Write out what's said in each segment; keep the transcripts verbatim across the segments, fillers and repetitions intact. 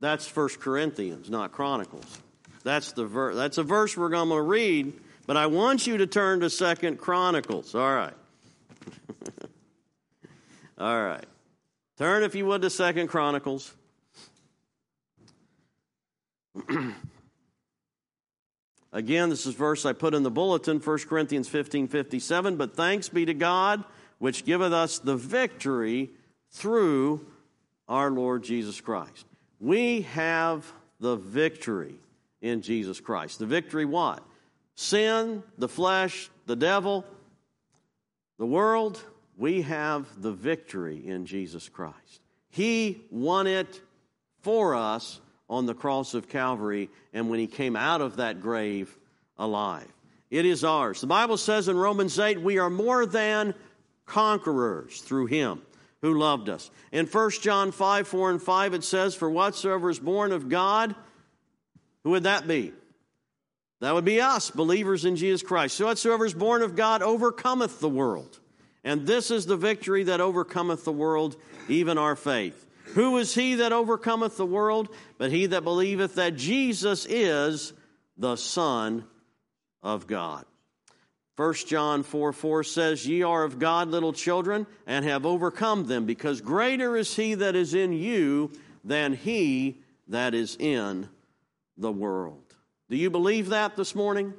That's First Corinthians, not Chronicles. That's the ver- That's a verse we're going to read, but I want you to turn to Second Chronicles. All right. All right. Turn, if you would, to Second Chronicles. Again, this is a verse I put in the bulletin, First Corinthians fifteen fifty-seven. But thanks be to God, which giveth us the victory through our Lord Jesus Christ. We have the victory in Jesus Christ. The victory what? Sin, the flesh, the devil, the world. We have the victory in Jesus Christ. He won it for us on the cross of Calvary, and when he came out of that grave alive. It is ours. The Bible says in Romans eight, we are more than conquerors through him who loved us. In First John five, four and five, it says, for whatsoever is born of God, who would that be? That would be us, believers in Jesus Christ. So whatsoever is born of God overcometh the world. And this is the victory that overcometh the world, even our faith. Who is he that overcometh the world? But he that believeth that Jesus is the Son of God. First John four four says, ye are of God, little children, and have overcome them, because greater is he that is in you than he that is in the world. Do you believe that this morning?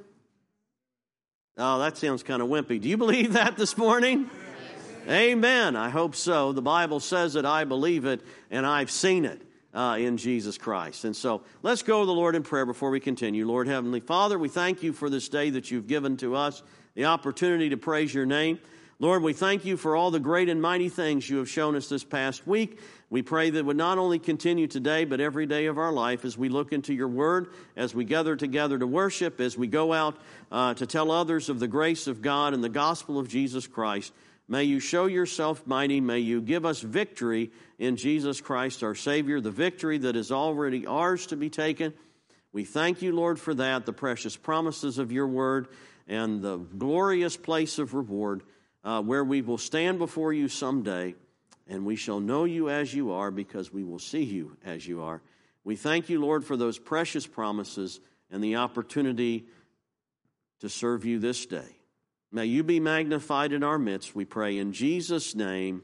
Oh, that sounds kind of wimpy. Do you believe that this morning? Amen. I hope so. The Bible says it, I believe it, and I've seen it uh, in Jesus Christ. And so let's go to the Lord in prayer before we continue. Lord Heavenly Father, we thank you for this day that you've given to us, the opportunity to praise your name. Lord, we thank you for all the great and mighty things you have shown us this past week. We pray that it would not only continue today, but every day of our life as we look into your word, as we gather together to worship, as we go out uh, to tell others of the grace of God and the gospel of Jesus Christ. May you show yourself mighty. May you give us victory in Jesus Christ, our Savior, the victory that is already ours to be taken. We thank you, Lord, for that, the precious promises of your word, and the glorious place of reward uh, where we will stand before you someday, and we shall know you as you are because we will see you as you are. We thank you, Lord, for those precious promises and the opportunity to serve you this day. May you be magnified in our midst, we pray in Jesus' name.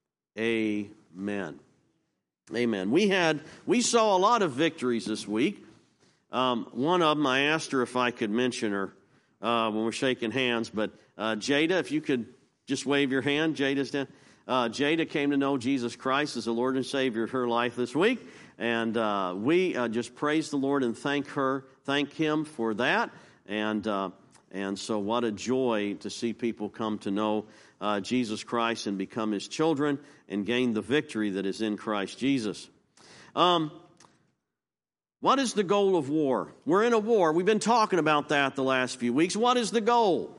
Amen. Amen. We had, we saw a lot of victories this week. Um, one of them, I asked her if I could mention her uh, when we're shaking hands, but uh, Jada, if you could just wave your hand. Jada's down. Uh, Jada came to know Jesus Christ as the Lord and Savior of her life this week, and uh, we uh, just praise the Lord and thank her, thank him for that, and uh, And so what a joy to see people come to know uh, Jesus Christ and become his children and gain the victory that is in Christ Jesus. Um, what is the goal of war? We're in a war. We've been talking about that the last few weeks. What is the goal?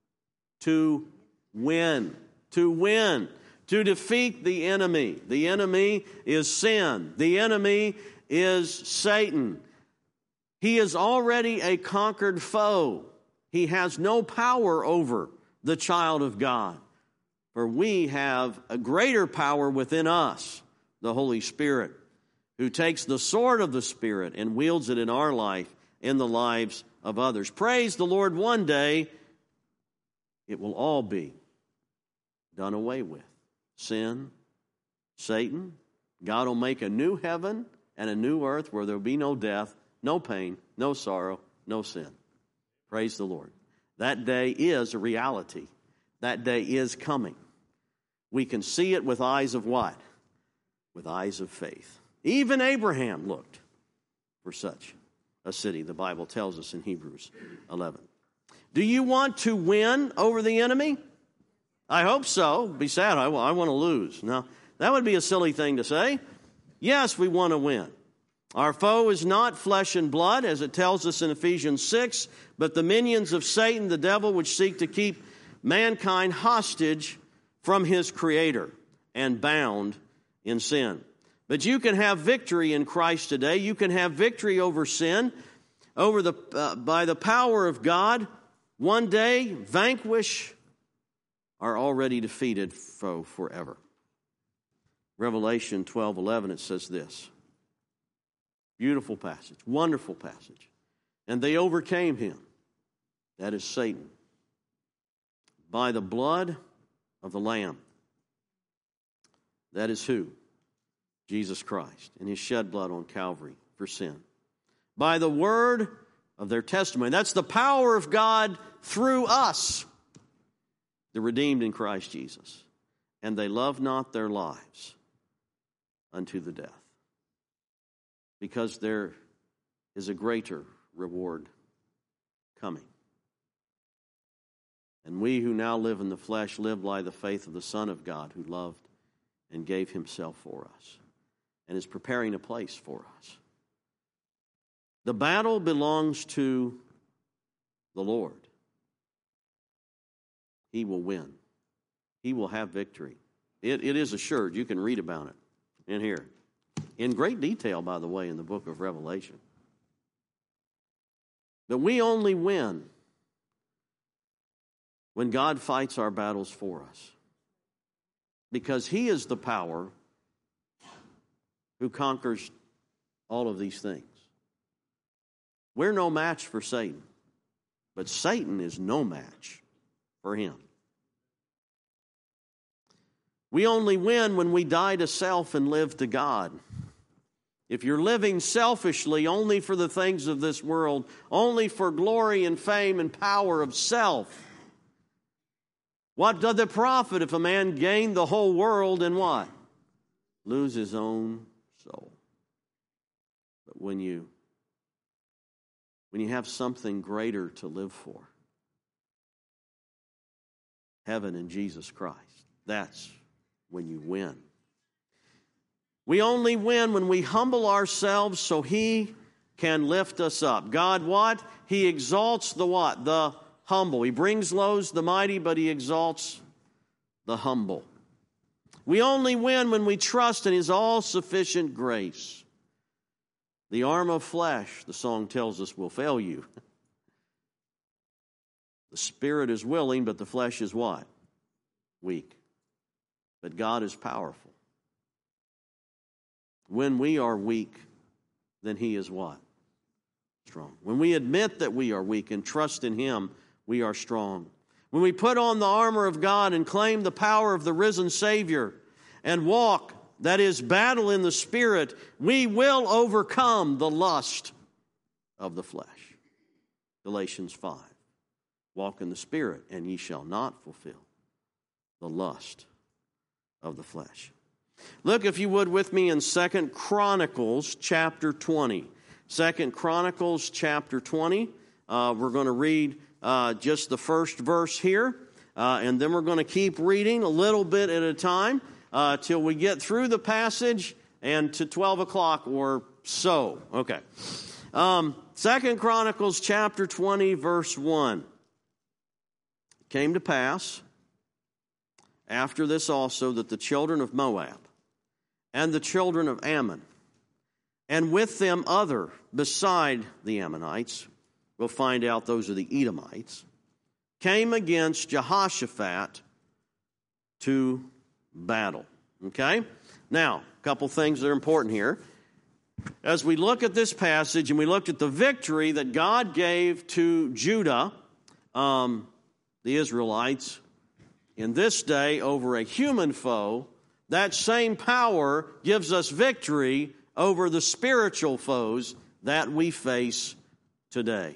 To win. To win. To defeat the enemy. The enemy is sin. The enemy is Satan. He is already a conquered foe. He has no power over the child of God. For we have a greater power within us, the Holy Spirit, who takes the sword of the Spirit and wields it in our life, in the lives of others. Praise the Lord, one day it will all be done away with. Sin, Satan, God will make a new heaven and a new earth where there will be no death, no pain, no sorrow, no sin. Praise the Lord. That day is a reality. That day is coming. We can see it with eyes of what? With eyes of faith. Even Abraham looked for such a city, the Bible tells us in Hebrews eleven. Do you want to win over the enemy? I hope so. Be sad. I, I want to lose. Now, that would be a silly thing to say. Yes, we want to win. Our foe is not flesh and blood, as it tells us in Ephesians six, but the minions of Satan, the devil, which seek to keep mankind hostage from his Creator and bound in sin. But you can have victory in Christ today. You can have victory over sin, over the uh, by the power of God. One day, vanquish our already defeated foe forever. Revelation twelve eleven, it says this. Beautiful passage, wonderful passage. And they overcame him, that is Satan, by the blood of the Lamb. That is who? Jesus Christ, and his shed blood on Calvary for sin. By the word of their testimony. That's the power of God through us, the redeemed in Christ Jesus. And they love not their lives unto the death, because there is a greater reward coming. And we who now live in the flesh live by the faith of the Son of God, who loved and gave himself for us and is preparing a place for us. The battle belongs to the Lord. He will win. He will have victory. It, it is assured. You can read about it in here. In great detail, by the way, in the book of Revelation. But we only win when God fights our battles for us. Because he is the power who conquers all of these things. We're no match for Satan, but Satan is no match for him. We only win when we die to self and live to God. If you're living selfishly only for the things of this world, only for glory and fame and power of self, what doth it profit if a man gain the whole world and what? Lose his own soul. But when you when you have something greater to live for, heaven and Jesus Christ, that's when you win. We only win when we humble ourselves so he can lift us up. God what? He exalts the what? The humble. He brings lows the mighty, but he exalts the humble. We only win when we trust in his all-sufficient grace. The arm of flesh, the song tells us, will fail you. The spirit is willing, but the flesh is what? Weak. But God is powerful. When we are weak, then he is what? Strong. When we admit that we are weak and trust in him, we are strong. When we put on the armor of God and claim the power of the risen Savior and walk, that is, battle in the Spirit, we will overcome the lust of the flesh. Galatians five. Walk in the Spirit, and ye shall not fulfill the lust of the flesh. Look, if you would, with me in Second Chronicles chapter twenty. Second Chronicles chapter twenty. Uh, we're going to read uh, just the first verse here, uh, and then we're going to keep reading a little bit at a time uh, till we get through the passage and to twelve o'clock or so. Okay. Um, Second Chronicles chapter twenty, verse one. It came to pass after this also that the children of Moab and the children of Ammon, and with them other beside the Ammonites, we'll find out those are the Edomites, came against Jehoshaphat to battle. Okay? Now, a couple things that are important here. As we look at this passage and we look at the victory that God gave to Judah, um, the Israelites, in this day over a human foe, that same power gives us victory over the spiritual foes that we face today.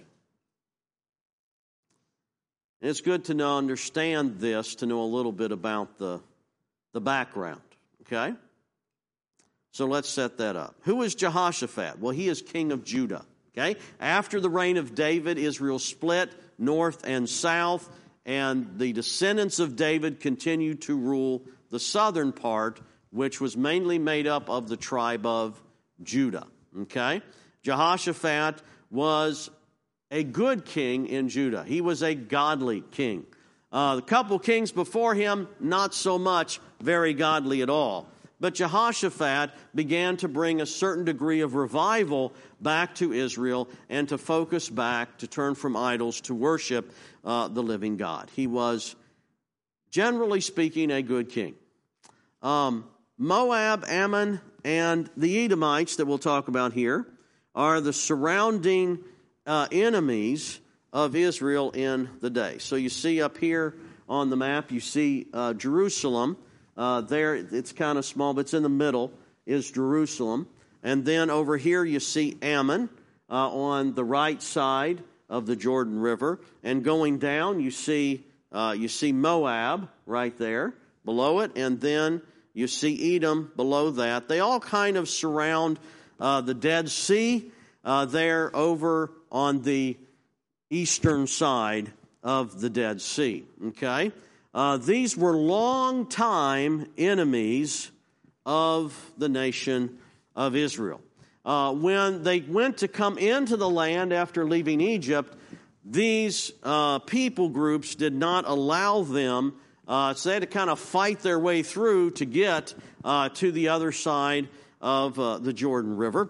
And it's good to know, understand this, to know a little bit about the, the background, okay? So let's set that up. Who is Jehoshaphat? Well, he is king of Judah, okay? After the reign of David, Israel split north and south, and the descendants of David continued to rule the southern part, which was mainly made up of the tribe of Judah, okay? Jehoshaphat was a good king in Judah. He was a godly king. Uh, the couple kings before him, not so much very godly at all. But Jehoshaphat began to bring a certain degree of revival back to Israel and to focus back, to turn from idols, to worship uh, the living God. He was, generally speaking, a good king. Um, Moab, Ammon, and the Edomites that we'll talk about here are the surrounding uh, enemies of Israel in the day. So you see up here on the map, you see uh, Jerusalem. Uh, there, it's kind of small, but it's in the middle, is Jerusalem. And then over here you see Ammon uh, on the right side of the Jordan River. And going down, you see uh, you see Moab right there below it. And then you see Edom below that. They all kind of surround uh, the Dead Sea uh, there over on the eastern side of the Dead Sea. Okay? Uh, these were long-time enemies of the nation of Israel. Uh, when they went to come into the land after leaving Egypt, these uh, people groups did not allow them, uh, so they had to kind of fight their way through to get uh, to the other side of uh, the Jordan River.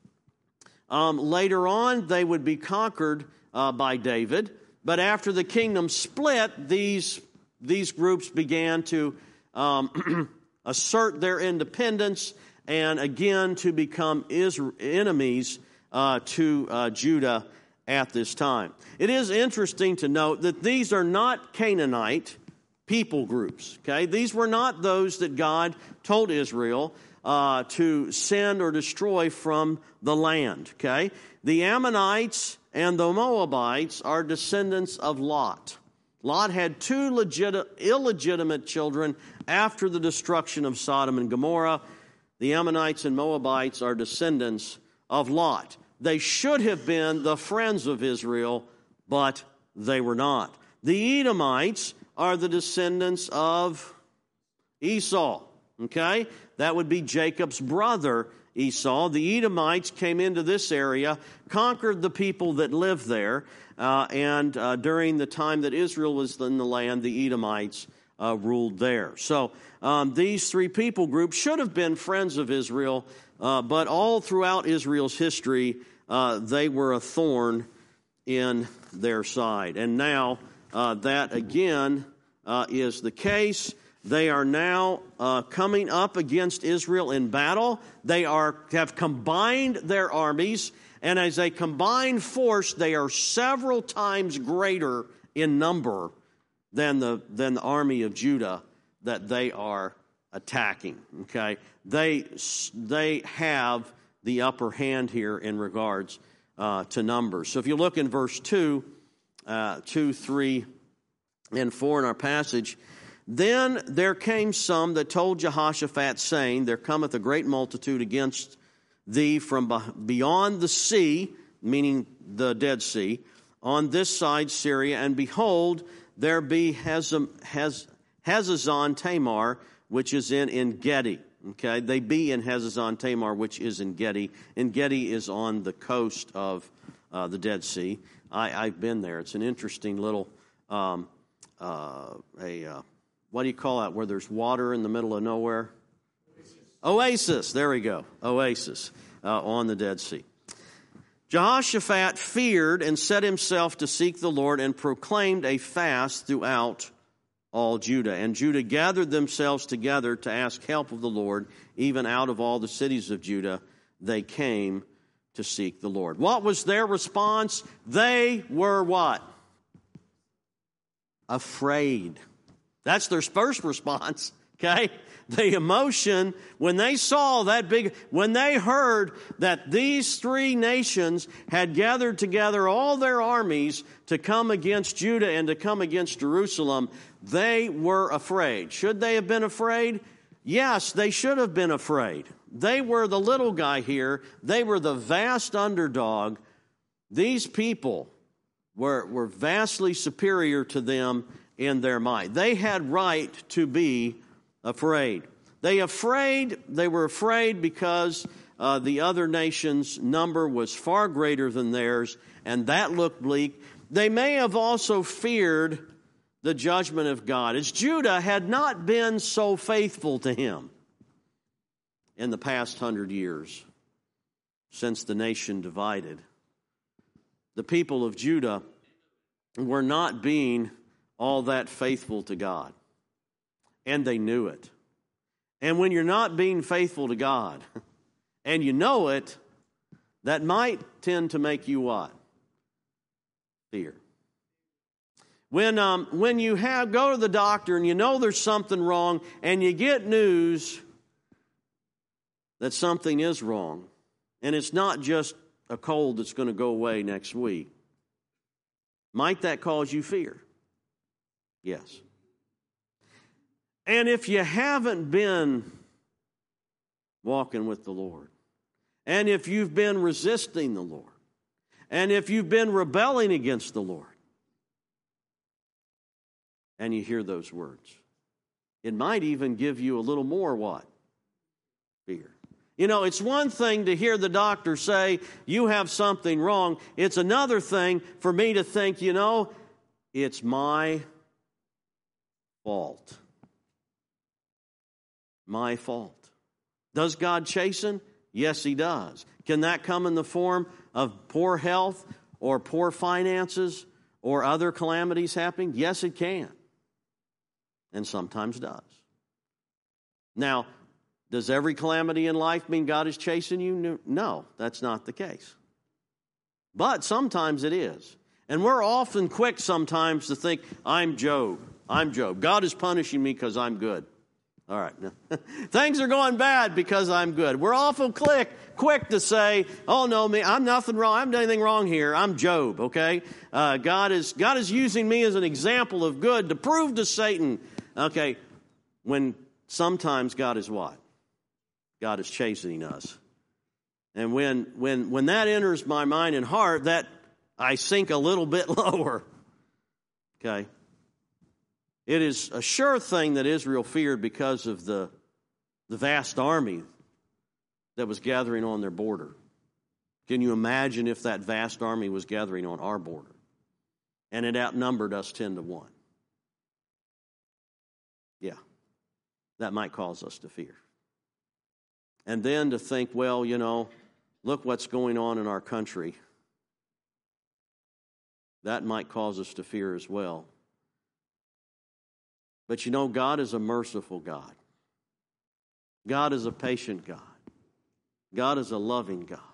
Um, later on, they would be conquered uh, by David, but after the kingdom split, these These groups began to um, assert their independence and again to become Israel, enemies uh, to uh, Judah at this time. It is interesting to note that these are not Canaanite people groups. Okay, these were not those that God told Israel uh, to send or destroy from the land. Okay, the Ammonites and the Moabites are descendants of Lot. Lot had two legit, illegitimate children after the destruction of Sodom and Gomorrah. The Ammonites and Moabites are descendants of Lot. They should have been the friends of Israel, but they were not. The Edomites are the descendants of Esau. Okay? That would be Jacob's brother, Esau. The Edomites came into this area, conquered the people that lived there, uh, and uh, during the time that Israel was in the land, the Edomites uh, ruled there. So um, these three people groups should have been friends of Israel, uh, but all throughout Israel's history, uh, they were a thorn in their side. And now uh, that again uh, is the case. They are now uh, coming up against Israel in battle. They are have combined their armies, and as a combined force, they are several times greater in number than the than the army of Judah that they are attacking. Okay, they they have the upper hand here in regards uh, to numbers. So if you look in verse two, uh, two, three, and four in our passage. Then there came some that told Jehoshaphat, saying, There cometh a great multitude against thee from beyond the sea, meaning the Dead Sea, on this side Syria, and behold, there be Hazazon Tamar, which is in En-gedi. Okay, they be in Hazazon Tamar, which is in Gedi. En-gedi is on the coast of uh, the Dead Sea. I, I've been there. It's an interesting little um, uh, a. Uh, What do you call that, where there's water in the middle of nowhere? Oasis. Oasis, there we go. Oasis uh, on the Dead Sea. Jehoshaphat feared and set himself to seek the Lord and proclaimed a fast throughout all Judah. And Judah gathered themselves together to ask help of the Lord. Even out of all the cities of Judah, they came to seek the Lord. What was their response? They were what? Afraid. That's their first response, okay? The emotion, when they saw that big, when they heard that these three nations had gathered together all their armies to come against Judah and to come against Jerusalem, they were afraid. Should they have been afraid? Yes, they should have been afraid. They were the little guy here. They were the vast underdog. These people were, were vastly superior to them in their mind. They had right to be afraid. They afraid. They were afraid because uh, the other nations' number was far greater than theirs, and that looked bleak. They may have also feared the judgment of God, as Judah had not been so faithful to him in the past hundred years since the nation divided. The people of Judah were not being all that faithful to God. And they knew it. And when you're not being faithful to God, and you know it, that might tend to make you what? Fear. When, um, when you have go to the doctor and you know there's something wrong and you get news that something is wrong, and it's not just a cold that's going to go away next week, might that cause you fear? Yes. And if you haven't been walking with the Lord, and if you've been resisting the Lord, and if you've been rebelling against the Lord, and you hear those words, it might even give you a little more what? Fear. You know, it's one thing to hear the doctor say, you have something wrong. It's another thing for me to think, you know, it's my fault. My fault. Does God chasten? Yes, He does. Can that come in the form of poor health or poor finances or other calamities happening? Yes, it can. And sometimes does. Now, does every calamity in life mean God is chasing you? No, that's not the case. But sometimes it is. And we're often quick sometimes to think, I'm Job. I'm Job. God is punishing me because I'm good. All right. Things are going bad because I'm good. We're often quick, quick to say, oh, no, me, I'm nothing wrong. I haven't done anything wrong here. I'm Job, okay? Uh, God is God is using me as an example of good to prove to Satan, okay, when sometimes God is what? God is chastening us. And when when when that enters my mind and heart, that I sink a little bit lower. Okay? It is a sure thing that Israel feared because of the, the vast army that was gathering on their border. Can you imagine if that vast army was gathering on our border? And it outnumbered us ten to one. Yeah. That might cause us to fear. And then to think, well, you know, look what's going on in our country. That might cause us to fear as well. But you know, God is a merciful God. God is a patient God. God is a loving God.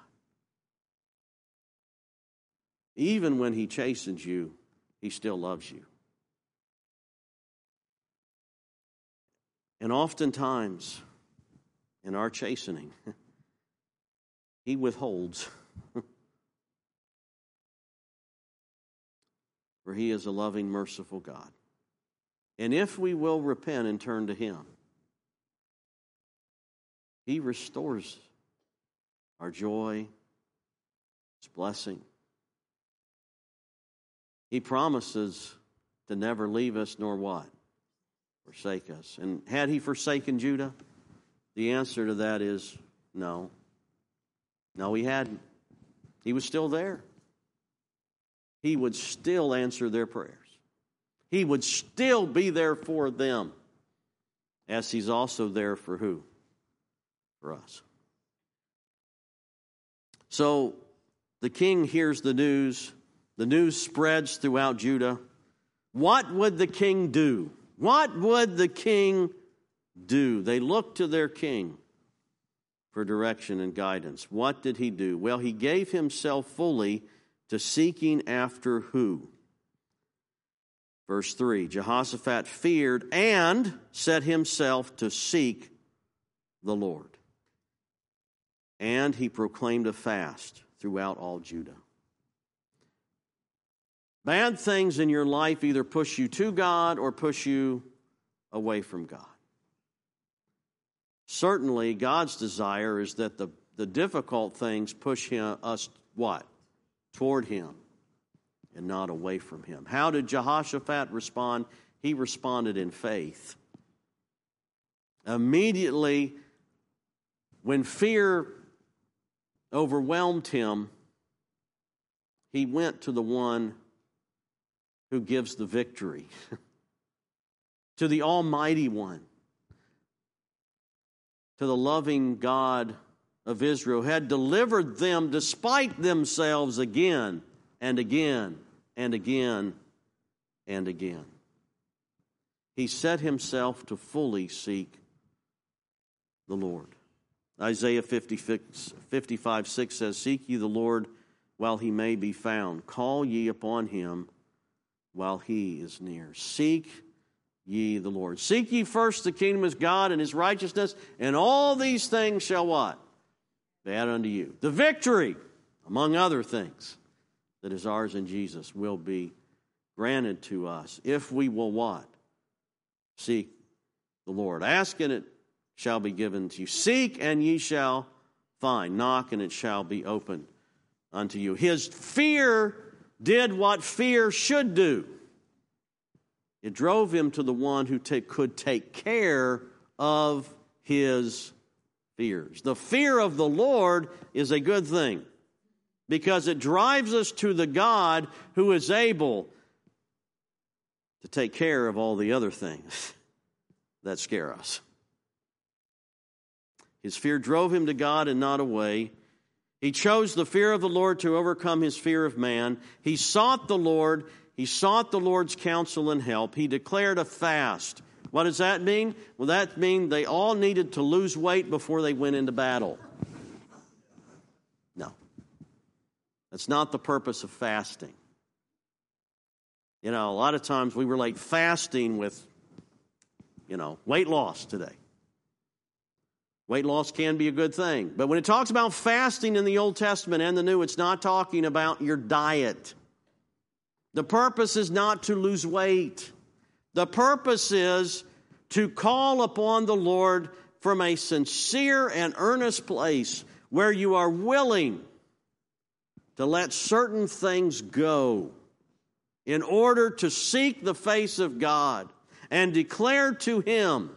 Even when He chastens you, He still loves you. And oftentimes, in our chastening, He withholds. For He is a loving, merciful God. And if we will repent and turn to Him, He restores our joy, His blessing. He promises to never leave us nor what? Forsake us. And had He forsaken Judah? The answer to that is no. No, He hadn't. He was still there. He would still answer their prayers. He would still be there for them, as He's also there for who? For us. So the king hears the news. The news spreads throughout Judah. What would the king do? What would the king do? They looked to their king for direction and guidance. What did he do? Well, he gave himself fully to seeking after who? Verse three, Jehoshaphat feared and set himself to seek the Lord. And he proclaimed a fast throughout all Judah. Bad things in your life either push you to God or push you away from God. Certainly, God's desire is that the, the difficult things push him, us what? Toward Him and not away from Him. How did Jehoshaphat respond? He responded in faith. Immediately, when fear overwhelmed him, he went to the one who gives the victory, to the Almighty One, to the loving God of Israel, who had delivered them despite themselves again and again and again and again. He set himself to fully seek the Lord. Isaiah fifty-five six says, "Seek ye the Lord while he may be found. Call ye upon him while he is near." Seek ye the Lord. Seek ye first the kingdom of God and his righteousness, and all these things shall what? Be added unto you. The victory, among other things, that is ours in Jesus will be granted to us if we will what? Seek the Lord. Ask and it shall be given to you. Seek and ye shall find. Knock and it shall be opened unto you. His fear did what fear should do. It drove him to the one who take, could take care of his fears. The fear of the Lord is a good thing because it drives us to the God who is able to take care of all the other things that scare us. His fear drove him to God and not away. He chose the fear of the Lord to overcome his fear of man. He sought the Lord. He sought the Lord's counsel and help. He declared a fast. What does that mean? Well, that means they all needed to lose weight before they went into battle. No. That's not the purpose of fasting. You know, a lot of times we relate fasting with, you know, weight loss today. Weight loss can be a good thing. But when it talks about fasting in the Old Testament and the New, it's not talking about your diet. The purpose is not to lose weight. The purpose is to call upon the Lord from a sincere and earnest place where you are willing to let certain things go in order to seek the face of God and declare to him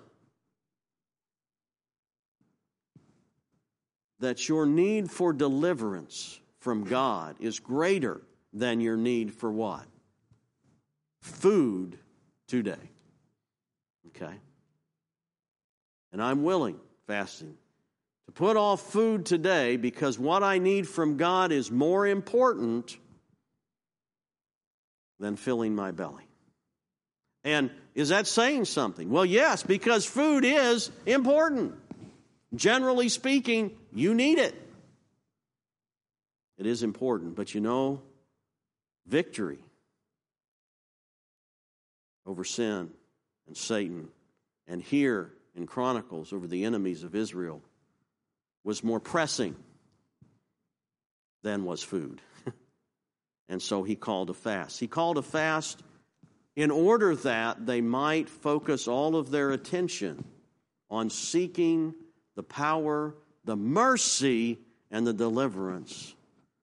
that your need for deliverance from God is greater than your need for what? Food today. Okay? And I'm willing, fasting, to put off food today because what I need from God is more important than filling my belly. And is that saying something? Well, yes, because food is important. Generally speaking, you need it. It is important, but you know, victory over sin and Satan, and here in Chronicles over the enemies of Israel, was more pressing than was food. And so he called a fast. He called a fast in order that they might focus all of their attention on seeking the power, the mercy, and the deliverance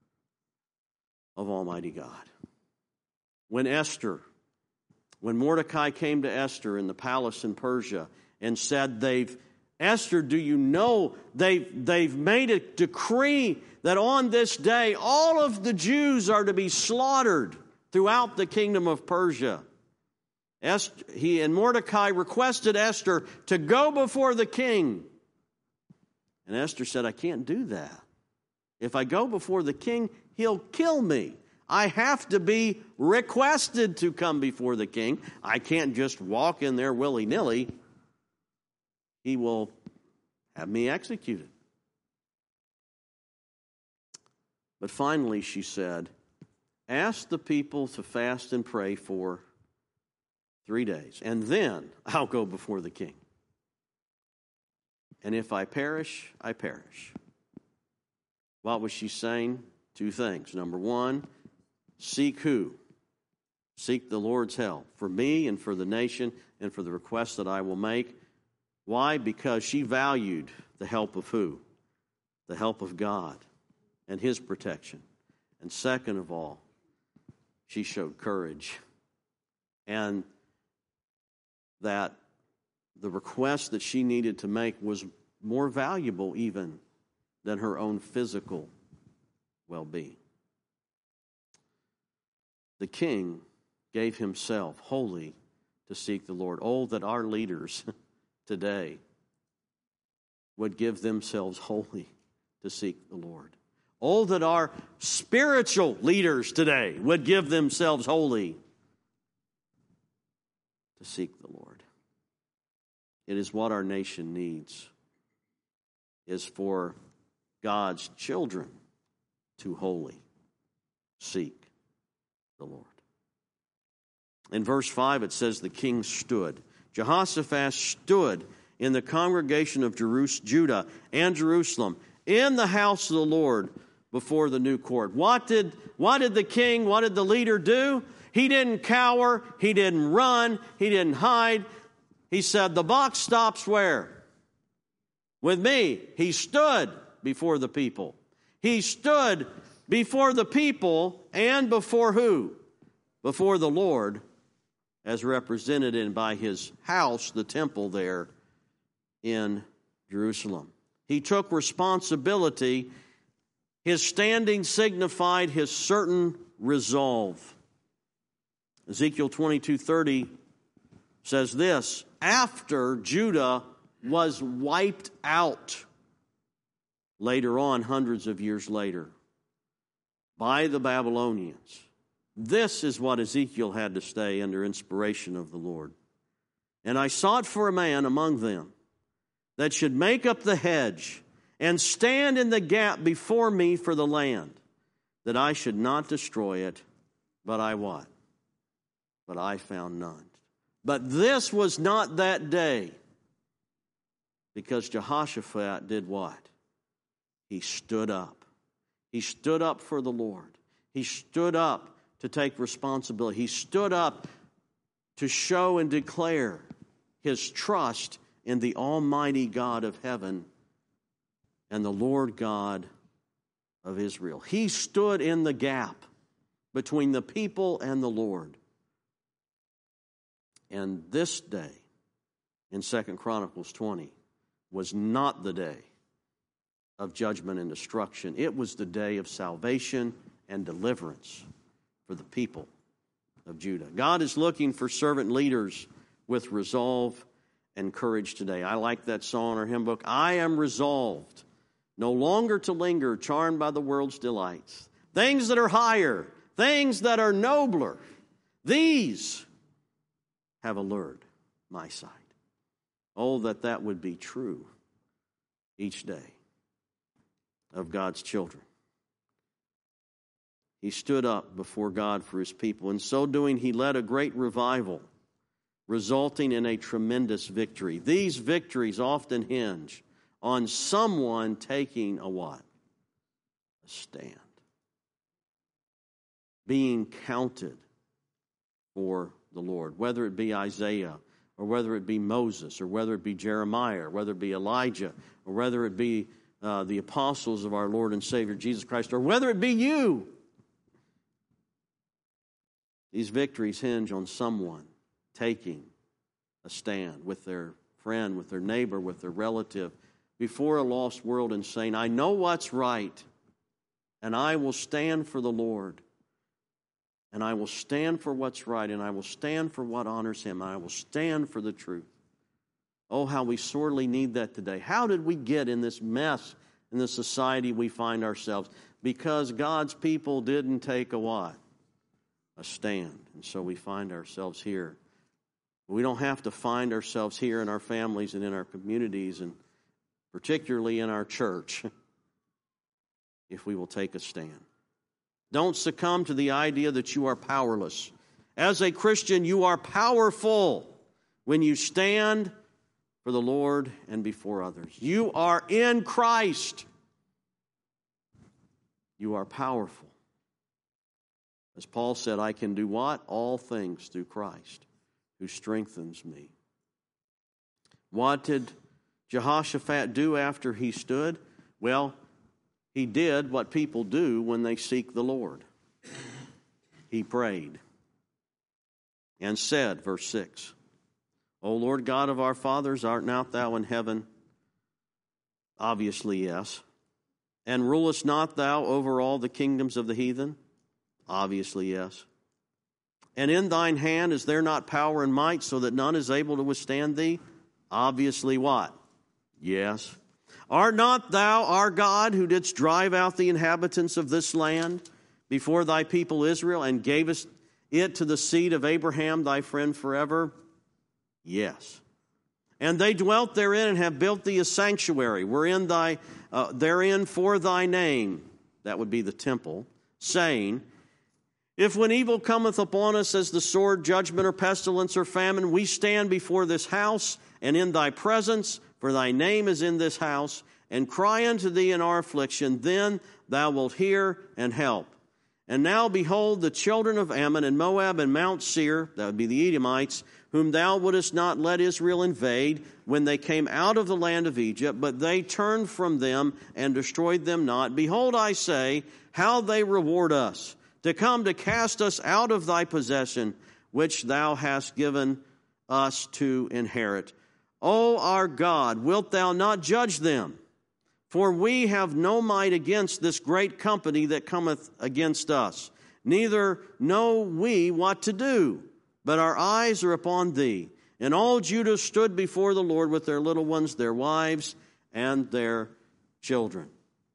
of Almighty God. When Esther, when Mordecai came to Esther in the palace in Persia and said, they've, Esther, do you know they've, they've made a decree that on this day all of the Jews are to be slaughtered throughout the kingdom of Persia. Esther, he and Mordecai requested Esther to go before the king. And Esther said, I can't do that. If I go before the king, he'll kill me. I have to be requested to come before the king. I can't just walk in there willy-nilly. He will have me executed. But finally, she said, ask the people to fast and pray for three days, and then I'll go before the king. And if I perish, I perish. What was she saying? Two things. Number one, seek who? Seek the Lord's help for me and for the nation and for the requests that I will make. Why? Because she valued the help of who? The help of God and his protection. And second of all, she showed courage. And that the request that she needed to make was more valuable even than her own physical well-being. The king gave himself wholly to seek the Lord. Oh, that our leaders today would give themselves wholly to seek the Lord. Oh, that our spiritual leaders today would give themselves wholly to seek the Lord. It is what our nation needs. is for God's children to wholly seek the Lord. In verse five, it says the king stood. Jehoshaphat stood in the congregation of Jerus- Judah and Jerusalem in the house of the Lord before the new court. What did, what did the king, what did the leader do? He didn't cower. He didn't run. He didn't hide. He said, the buck stops where? With me. He stood before the people. He stood before the people and before who? Before the Lord, as represented in by his house, the temple there in Jerusalem. He took responsibility. His standing signified his certain resolve. Ezekiel twenty-two thirty says this, after Judah was wiped out later on, hundreds of years later, by the Babylonians. This is what Ezekiel had to say under inspiration of the Lord. And I sought for a man among them that should make up the hedge and stand in the gap before me for the land, that I should not destroy it, but I what? But I found none. But this was not that day, because Jehoshaphat did what? He stood up. He stood up for the Lord. He stood up to take responsibility. He stood up to show and declare his trust in the Almighty God of heaven and the Lord God of Israel. He stood in the gap between the people and the Lord. And this day, in Second Chronicles twenty, was not the day of judgment and destruction. It was the day of salvation and deliverance for the people of Judah. God is looking for servant leaders with resolve and courage today. I like that song in our hymn book. I am resolved no longer to linger, charmed by the world's delights. Things that are higher, things that are nobler, these have allured my sight. Oh, that that would be true each day of God's children. He stood up before God for his people. In so doing, he led a great revival, resulting in a tremendous victory. These victories often hinge on someone taking a what? A stand. Being counted for the Lord, whether it be Isaiah, or whether it be Moses, or whether it be Jeremiah, or whether it be Elijah, or whether it be uh, the apostles of our Lord and Savior Jesus Christ, or whether it be you. These victories hinge on someone taking a stand with their friend, with their neighbor, with their relative, before a lost world and saying, I know what's right, and I will stand for the Lord, and I will stand for what's right, and I will stand for what honors him, and I will stand for the truth. Oh, how we sorely need that today. How did we get in this mess in the society we find ourselves? Because God's people didn't take a what? A stand. And so we find ourselves here. We don't have to find ourselves here in our families and in our communities, and particularly in our church, if we will take a stand. Don't succumb to the idea that you are powerless. As a Christian, you are powerful when you stand for the Lord and before others. You are in Christ. You are powerful. As Paul said, I can do what? All things through Christ, who strengthens me. What did Jehoshaphat do after he stood? Well, he did what people do when they seek the Lord. He prayed and said, verse six, O Lord God of our fathers, art not thou in heaven? Obviously, yes. And rulest not thou over all the kingdoms of the heathen? Obviously, yes. And in thine hand is there not power and might, so that none is able to withstand thee? Obviously, what? Yes. Art not thou our God, who didst drive out the inhabitants of this land before thy people Israel, and gavest it to the seed of Abraham thy friend forever? Yes. And they dwelt therein and have built thee a sanctuary, wherein thy, uh, therein for thy name, that would be the temple, saying, if when evil cometh upon us as the sword, judgment, or pestilence, or famine, we stand before this house and in thy presence, for thy name is in this house, and cry unto thee in our affliction, then thou wilt hear and help. And now behold, the children of Ammon and Moab and Mount Seir, that would be the Edomites, whom thou wouldest not let Israel invade when they came out of the land of Egypt, but they turned from them and destroyed them not. Behold, I say, how they reward us, to come to cast us out of thy possession, which thou hast given us to inherit. O our God, wilt thou not judge them? For we have no might against this great company that cometh against us. Neither know we what to do, but our eyes are upon thee. And all Judah stood before the Lord with their little ones, their wives, and their children.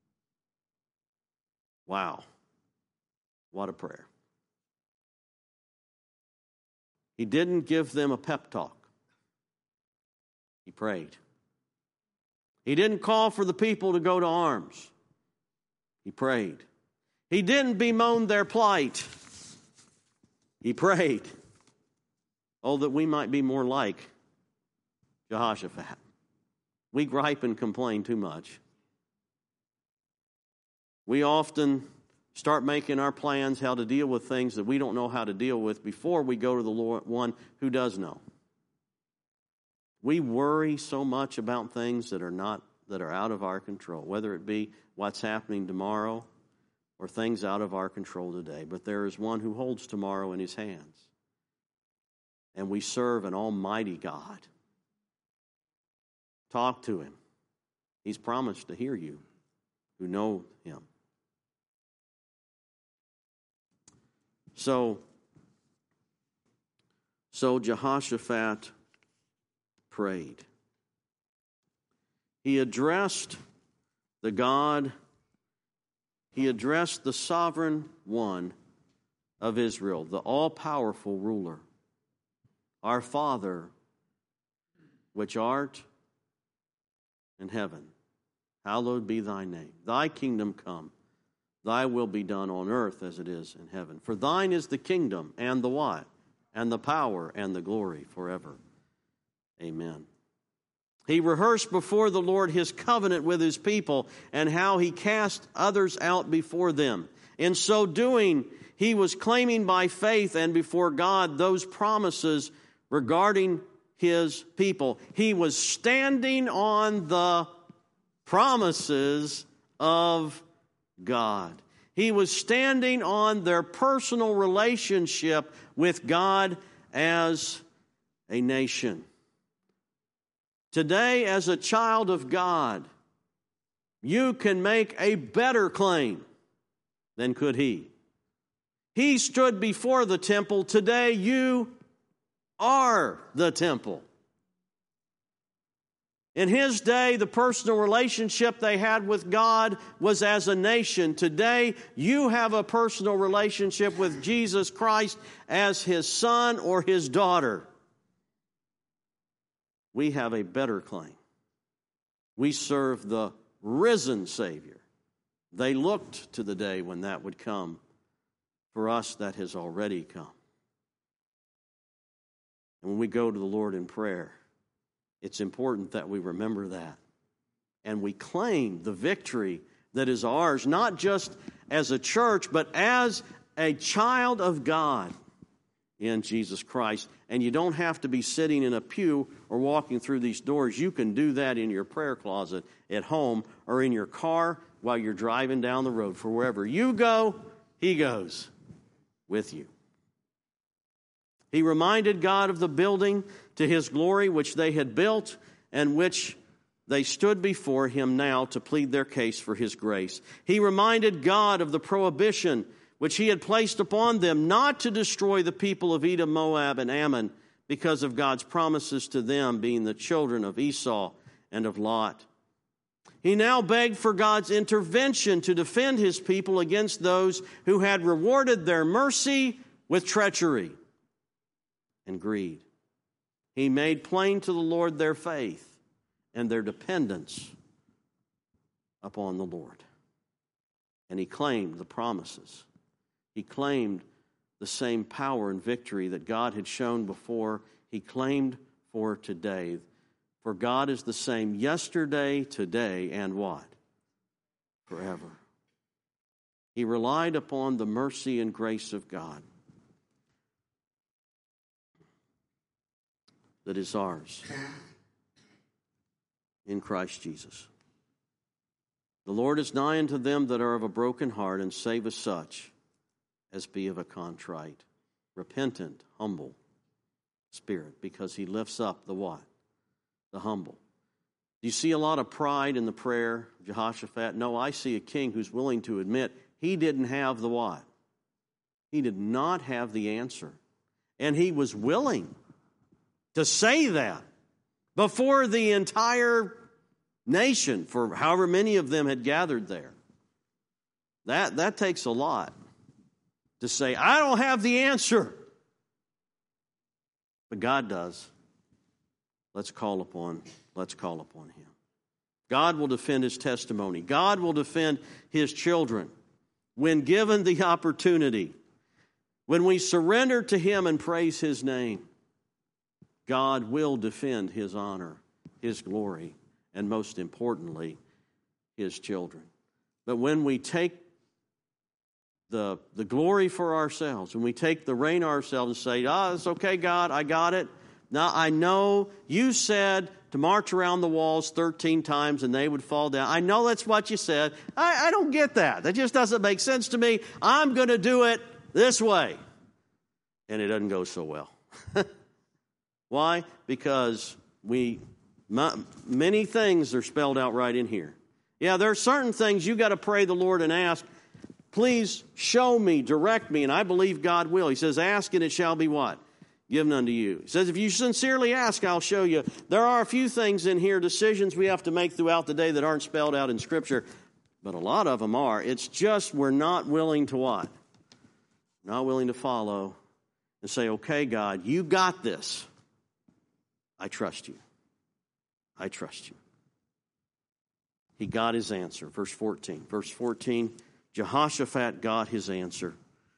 Wow. What a prayer. He didn't give them a pep talk. He prayed. He didn't call for the people to go to arms. He prayed. He didn't bemoan their plight. He prayed. Oh, that we might be more like Jehoshaphat. We gripe and complain too much. We often start making our plans how to deal with things that we don't know how to deal with before we go to the Lord, one who does know. We worry so much about things that are not that are out of our control, whether it be what's happening tomorrow or things out of our control today. But there is one who holds tomorrow in his hands. And we serve an almighty God. Talk to him. He's promised to hear you who know him. So, so Jehoshaphat prayed. He addressed the God, he addressed the sovereign one of Israel, the all-powerful ruler. Our Father, which art in heaven, hallowed be thy name. Thy kingdom come. Thy will be done on earth as it is in heaven. For thine is the kingdom and the what? And the power and the glory forever. Amen. He rehearsed before the Lord his covenant with his people and how he cast others out before them. In so doing, he was claiming by faith and before God those promises regarding his people. He was standing on the promises of God. He was standing on their personal relationship with God as a nation. Today, as a child of God, you can make a better claim than could he. He stood before the temple. Today, you are the temple. In his day, the personal relationship they had with God was as a nation. Today, you have a personal relationship with Jesus Christ as his son or his daughter. We have a better claim. We serve the risen Savior. They looked to the day when that would come. For us, that has already come. And when we go to the Lord in prayer, it's important that we remember that. And we claim the victory that is ours, not just as a church, but as a child of God in Jesus Christ. And you don't have to be sitting in a pew or walking through these doors. You can do that in your prayer closet at home or in your car while you're driving down the road. For wherever you go, he goes with you. He reminded God of the building to his glory which they had built and which they stood before him now to plead their case for his grace. He reminded God of the prohibition which he had placed upon them not to destroy the people of Edom, Moab, and Ammon because of God's promises to them being the children of Esau and of Lot. He now begged for God's intervention to defend his people against those who had rewarded their mercy with treachery and greed. He made plain to the Lord their faith and their dependence upon the Lord. And he claimed the promises. He claimed the same power and victory that God had shown before. He claimed for today. For God is the same yesterday, today, and what? Forever. He relied upon the mercy and grace of God that is ours in Christ Jesus. The Lord is nigh unto them that are of a broken heart, and saveth such as be of a contrite, repentant, humble spirit, because he lifts up the what? The humble. Do you see a lot of pride in the prayer of Jehoshaphat? No, I see a king who's willing to admit he didn't have the what? He did not have the answer. And he was willing to say that before the entire nation, for however many of them had gathered there. That, that takes a lot to say, I don't have the answer. But God does. Let's call upon, let's call upon him. God will defend his testimony. God will defend his children when given the opportunity. When we surrender to him and praise his name, God will defend his honor, his glory, and most importantly, his children. But when we take the, the glory for ourselves, when we take the reign ourselves and say, ah, it's okay, God, I got it. Now, I know you said to march around the walls thirteen times and they would fall down. I know that's what you said. I, I don't get that. That just doesn't make sense to me. I'm going to do it this way. And it doesn't go so well. Why? Because we... many things are spelled out right in here. Yeah, there are certain things you got to pray the Lord and ask, please show me, direct me, and I believe God will. He says, ask and it shall be what? Given unto you. He says, if you sincerely ask, I'll show you. There are a few things in here, decisions we have to make throughout the day that aren't spelled out in Scripture, but a lot of them are. It's just we're not willing to what? Not willing to follow and say, okay, God, you got this. I trust you. I trust you. He got his answer. Verse fourteen. Verse fourteen, Jehoshaphat got his answer.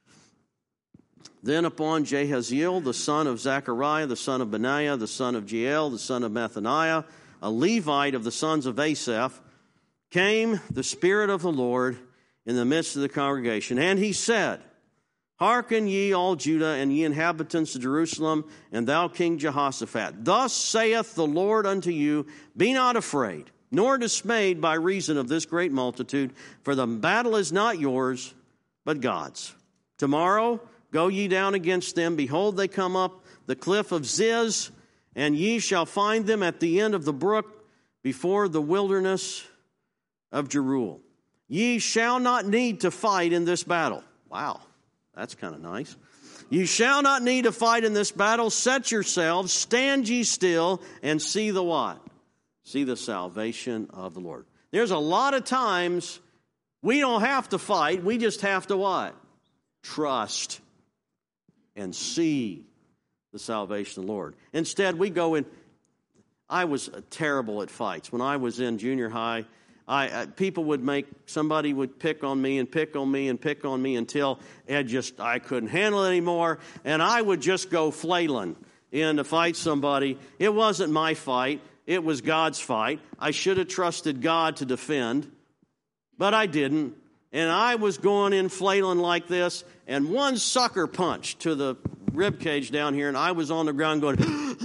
Then upon Jahaziel, the son of Zechariah, the son of Benaiah, the son of Jeiel, the son of Mathaniah, a Levite of the sons of Asaph, came the Spirit of the Lord in the midst of the congregation. And he said, hearken ye all Judah and ye inhabitants of Jerusalem, and thou King Jehoshaphat. Thus saith the Lord unto you, be not afraid, nor dismayed by reason of this great multitude, for the battle is not yours, but God's. Tomorrow go ye down against them. Behold, they come up the cliff of Ziz, and ye shall find them at the end of the brook before the wilderness of Jeruel. Ye shall not need to fight in this battle. Wow. That's kind of nice. You shall not need to fight in this battle. Set yourselves, stand ye still, and see the what? See the salvation of the Lord. There's a lot of times we don't have to fight. We just have to what? Trust and see the salvation of the Lord. Instead, we go in. I was terrible at fights. When I was in junior high, I, I, people would make, somebody would pick on me and pick on me and pick on me until it just, I couldn't handle it anymore. And I would just go flailing in to fight somebody. It wasn't my fight. It was God's fight. I should have trusted God to defend, but I didn't. And I was going in flailing like this, and one sucker punch to the rib cage down here, and I was on the ground going,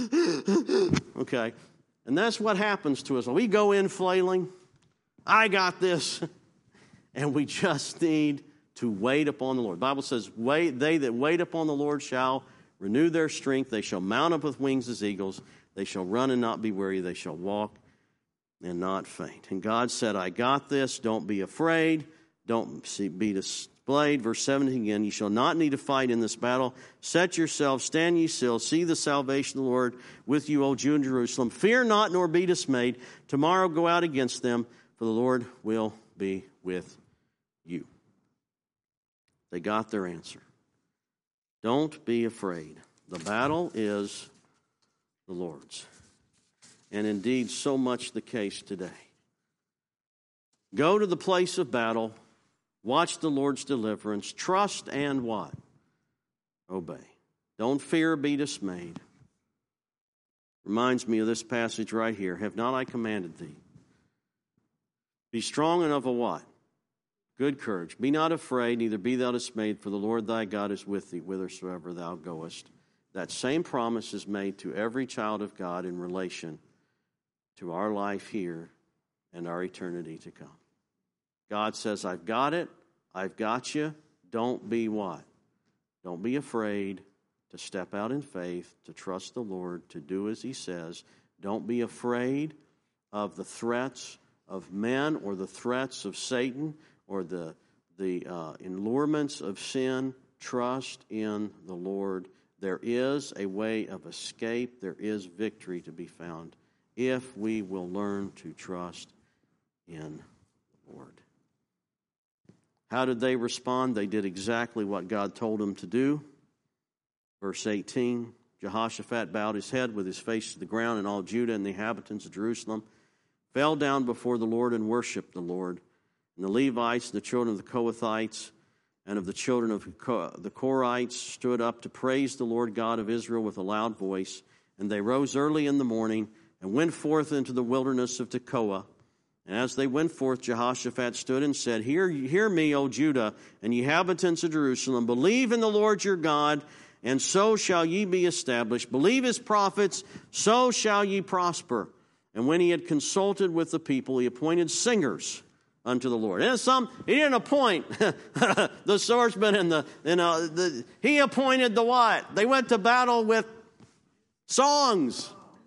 okay. And that's what happens to us. We go in flailing. I got this. And we just need to wait upon the Lord. The Bible says, wait, they that wait upon the Lord shall renew their strength. They shall mount up with wings as eagles. They shall run and not be weary. They shall walk and not faint. And God said, I got this. Don't be afraid. Don't be displayed. Verse seventeen again, you shall not need to fight in this battle. Set yourselves, stand ye still. See the salvation of the Lord with you, O Jew and Jerusalem. Fear not, nor be dismayed. Tomorrow go out against them, for the Lord will be with you. They got their answer. Don't be afraid. The battle is the Lord's. And indeed, so much the case today. Go to the place of battle, watch the Lord's deliverance, trust and what? Obey. Don't fear, be dismayed. Reminds me of this passage right here. Have not I commanded thee? Be strong and of a what? Good courage. Be not afraid, neither be thou dismayed, for the Lord thy God is with thee whithersoever thou goest. That same promise is made to every child of God in relation to our life here and our eternity to come. God says, I've got it. I've got you. Don't be what? Don't be afraid to step out in faith, to trust the Lord, to do as he says. Don't be afraid of the threats of men or the threats of Satan or the, the uh, allurements of sin. Trust in the Lord. There is a way of escape. There is victory to be found if we will learn to trust in the Lord. How did they respond? They did exactly what God told them to do. Verse eighteen, Jehoshaphat bowed his head with his face to the ground, and all Judah and the inhabitants of Jerusalem fell down before the Lord and worshipped the Lord. And the Levites and the children of the Kohathites and of the children of the Korites stood up to praise the Lord God of Israel with a loud voice. And they rose early in the morning and went forth into the wilderness of Tekoa. And as they went forth, Jehoshaphat stood and said, Hear, hear me, O Judah, and ye inhabitants of Jerusalem. Believe in the Lord your God, and so shall ye be established. Believe his prophets, so shall ye prosper. And when he had consulted with the people, he appointed singers unto the Lord. And some, he didn't appoint the swordsmen and the, you know, the, he appointed the what? They went to battle with songs,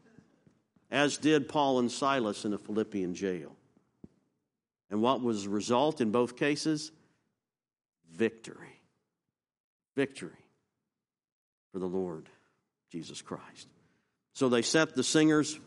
as did Paul and Silas in the Philippian jail. And what was the result in both cases? Victory. Victory for the Lord Jesus Christ. So they set the singers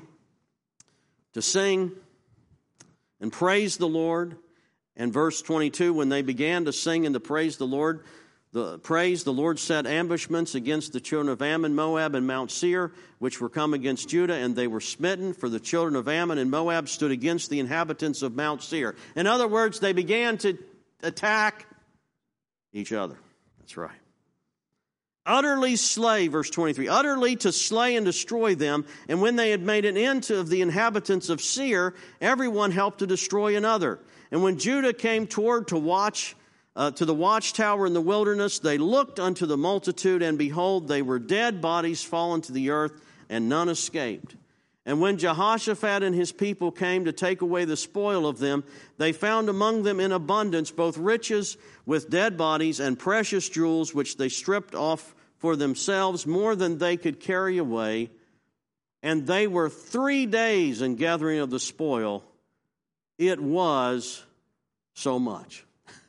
to sing and praise the Lord. And verse twenty-two, when they began to sing and to praise the Lord, the praise, the Lord set ambushments against the children of Ammon, Moab, and Mount Seir, which were come against Judah, and they were smitten, for the children of Ammon and Moab stood against the inhabitants of Mount Seir. In other words, they began to attack each other. That's right. Utterly slay, verse twenty-three, utterly to slay and destroy them. And when they had made an end of the inhabitants of Seir, everyone helped to destroy another. And when Judah came toward to watch, uh, to the watchtower in the wilderness, they looked unto the multitude, and behold, they were dead bodies fallen to the earth, and none escaped. And when Jehoshaphat and his people came to take away the spoil of them, they found among them in abundance both riches with dead bodies and precious jewels, which they stripped off for themselves, more than they could carry away. And they were three days in gathering of the spoil. It was so much.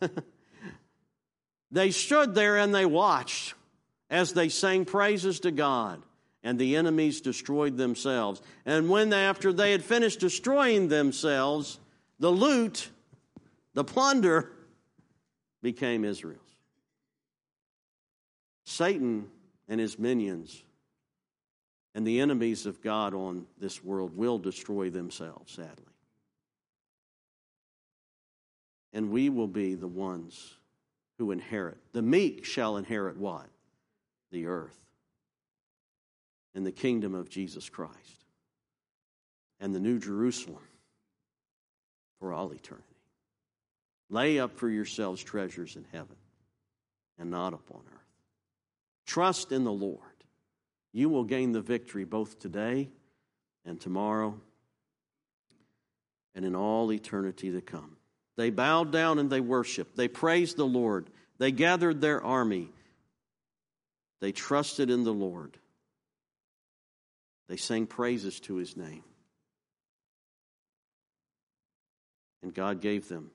They stood there and they watched as they sang praises to God. And the enemies destroyed themselves. And when they, after they had finished destroying themselves, the loot, the plunder, became Israel's. Satan and his minions and the enemies of God on this world will destroy themselves, sadly. And we will be the ones who inherit. The meek shall inherit what? The earth. In the kingdom of Jesus Christ and the New Jerusalem for all eternity. Lay up for yourselves treasures in heaven and not upon earth. Trust in the Lord. You will gain the victory both today and tomorrow and in all eternity to come. They bowed down and they worshiped. They praised the Lord. They gathered their army. They trusted in the Lord. They sang praises to his name. And God gave them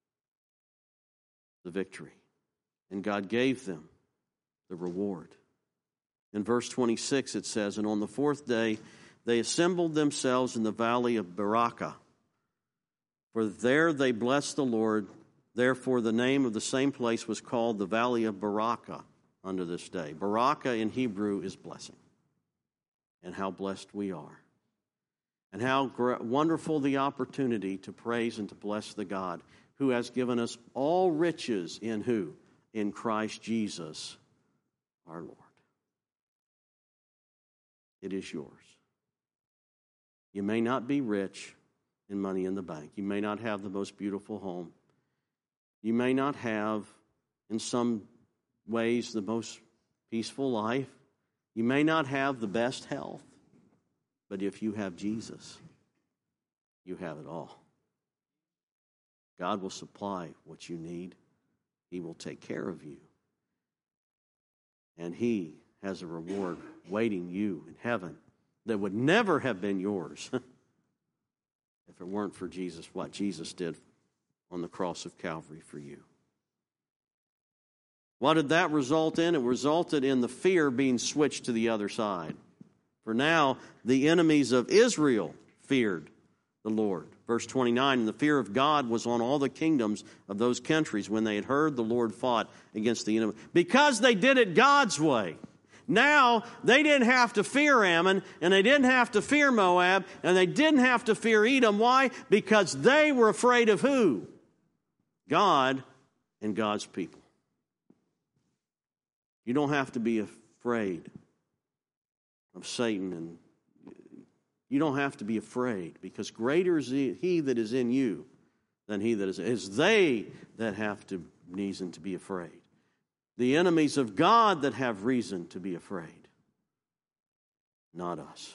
the victory. And God gave them the reward. In verse twenty-six it says, And on the fourth day they assembled themselves in the valley of Berachah. For there they blessed the Lord. Therefore the name of the same place was called the valley of Berachah unto this day. Berachah in Hebrew is blessing. and how blessed we are. And how gr- wonderful the opportunity to praise and to bless the God who has given us all riches in who? In Christ Jesus our Lord. It is yours. You may not be rich in money in the bank. You may not have the most beautiful home. You may not have, in some ways, the most peaceful life. You may not have the best health. But if you have Jesus, you have it all. God will supply what you need. He will take care of you. And He has a reward waiting you in heaven that would never have been yours if it weren't for Jesus, what Jesus did on the cross of Calvary for you. What did that result in? It resulted in the fear being switched to the other side. For now, the enemies of Israel feared the Lord. Verse twenty-nine, and the fear of God was on all the kingdoms of those countries when they had heard the Lord fought against the enemy. Because they did it God's way. Now, they didn't have to fear Ammon, and they didn't have to fear Moab, and they didn't have to fear Edom. Why? Because they were afraid of who? God and God's people. You don't have to be afraid of Satan, and you don't have to be afraid, because greater is he that is in you than he that is. It's they that have to reason to be afraid. The enemies of God that have reason to be afraid, not us.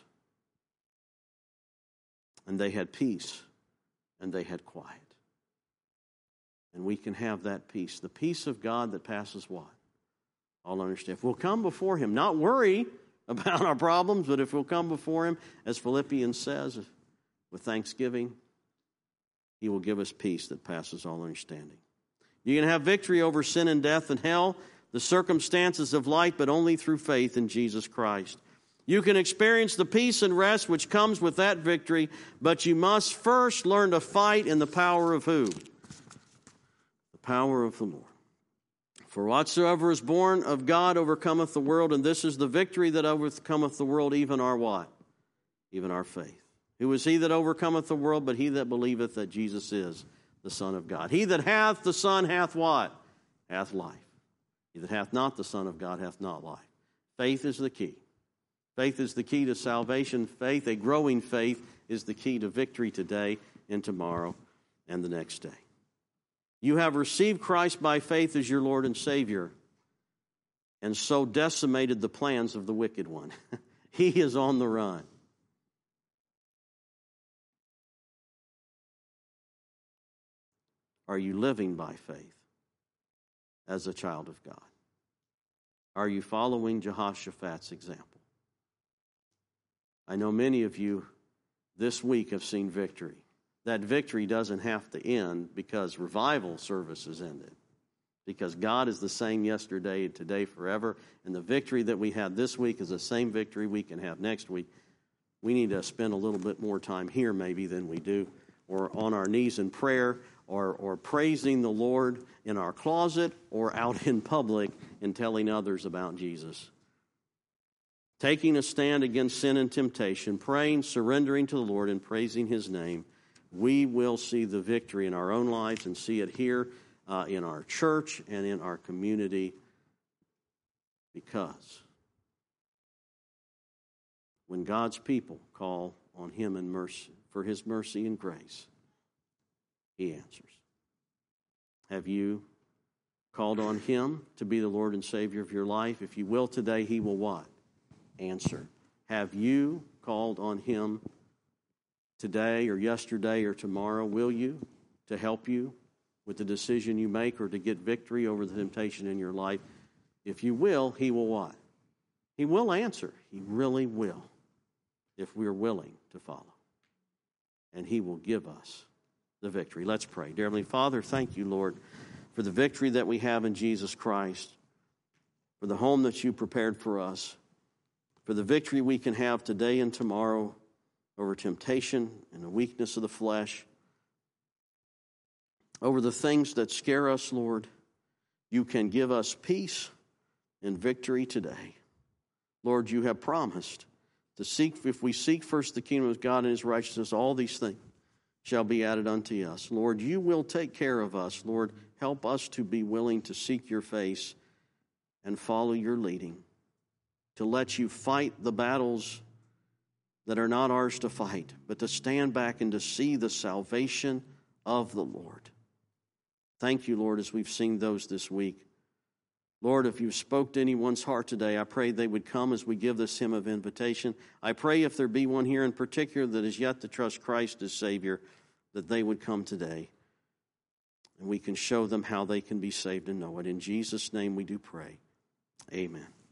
And they had peace, and they had quiet. And we can have that peace, the peace of God that passes what? All understand. If we'll come before Him, not worry about our problems, but if we'll come before Him, as Philippians says, with thanksgiving, He will give us peace that passes all understanding. You can have victory over sin and death and hell, the circumstances of life, but only through faith in Jesus Christ. You can experience the peace and rest which comes with that victory, but you must first learn to fight in the power of who? The power of the Lord. For whatsoever is born of God overcometh the world, and this is the victory that overcometh the world, even our what? Even our faith. Who is he that overcometh the world, but he that believeth that Jesus is the Son of God? He that hath the Son hath what? Hath life. He that hath not the Son of God hath not life. Faith is the key. Faith is the key to salvation. Faith, a growing faith, is the key to victory today and tomorrow and the next day. You have received Christ by faith as your Lord and Savior, and so decimated the plans of the wicked one. He is on the run. Are you living by faith as a child of God? Are you following Jehoshaphat's example? I know many of you this week have seen victory. That victory doesn't have to end because revival services ended. Because God is the same yesterday, today, forever. And the victory that we had this week is the same victory we can have next week. We need to spend a little bit more time here maybe than we do, or on our knees in prayer, or, or praising the Lord in our closet or out in public and telling others about Jesus. Taking a stand against sin and temptation, praying, surrendering to the Lord, and praising His name, we will see the victory in our own lives and see it here uh, in our church and in our community, because when God's people call on Him in mercy, for His mercy and grace, He answers. Have you called on Him to be the Lord and Savior of your life? If you will today, He will what? Answer. Have you called on Him today or yesterday or tomorrow? Will you, to help you with the decision you make or to get victory over the temptation in your life? If you will, He will what? He will answer. He really will, if we're willing to follow. And He will give us the victory. Let's pray. Dear Heavenly Father, thank you, Lord, for the victory that we have in Jesus Christ, for the home that you prepared for us, for the victory we can have today and tomorrow over temptation and the weakness of the flesh, over the things that scare us, Lord. You can give us peace and victory today. Lord, you have promised To seek, if we seek first the kingdom of God and his righteousness, all these things shall be added unto us. Lord, you will take care of us. Lord, help us to be willing to seek your face and follow your leading, to let you fight the battles that are not ours to fight, but to stand back and to see the salvation of the Lord. Thank you, Lord, as we've seen those this week. Lord, if you've spoke to anyone's heart today, I pray they would come as we give this hymn of invitation. I pray if there be one here in particular that is yet to trust Christ as Savior, that they would come today. And we can show them how they can be saved and know it. In Jesus' name we do pray. Amen.